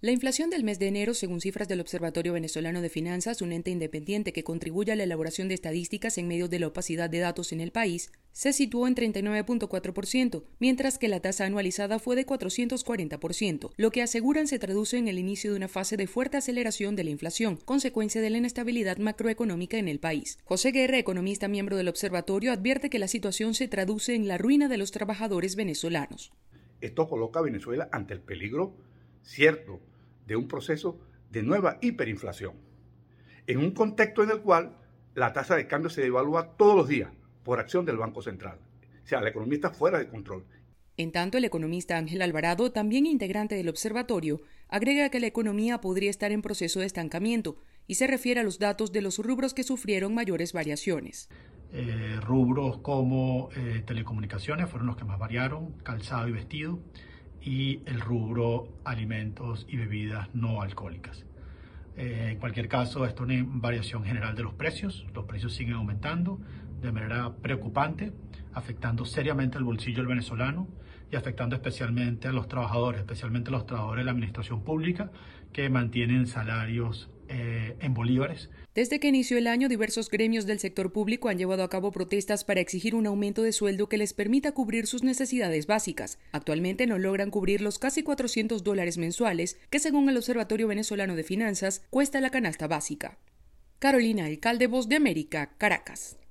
La inflación del mes de enero, según cifras del Observatorio Venezolano de Finanzas, un ente independiente que contribuye a la elaboración de estadísticas en medio de la opacidad de datos en el país, se situó en 39.4%, mientras que la tasa anualizada fue de 440%, lo que aseguran se traduce en el inicio de una fase de fuerte aceleración de la inflación, consecuencia de la inestabilidad macroeconómica en el país. José Guerra, economista miembro del observatorio, advierte que la situación se traduce en la ruina de los trabajadores venezolanos. Esto coloca a Venezuela ante el peligro cierto de un proceso de nueva hiperinflación, en un contexto en el cual la tasa de cambio se devalúa todos los días por acción del Banco Central. O sea, la economía está fuera de control. En tanto, el economista Ángel Alvarado, también integrante del observatorio, agrega que la economía podría estar en proceso de estancamiento y se refiere a los datos de los rubros que sufrieron mayores variaciones. Rubros como telecomunicaciones fueron los que más variaron, calzado y vestido, y el rubro alimentos y bebidas no alcohólicas. En cualquier caso, esto es una variación general de los precios siguen aumentando de manera preocupante, afectando seriamente el bolsillo del venezolano y afectando especialmente a los trabajadores, especialmente a los trabajadores de la administración pública que mantienen salarios en bolívares. Desde que inició el año, diversos gremios del sector público han llevado a cabo protestas para exigir un aumento de sueldo que les permita cubrir sus necesidades básicas. Actualmente no logran cubrir los casi $400 mensuales que, según el Observatorio Venezolano de Finanzas, cuesta la canasta básica. Carolina Alcalde, Voz de América, Caracas.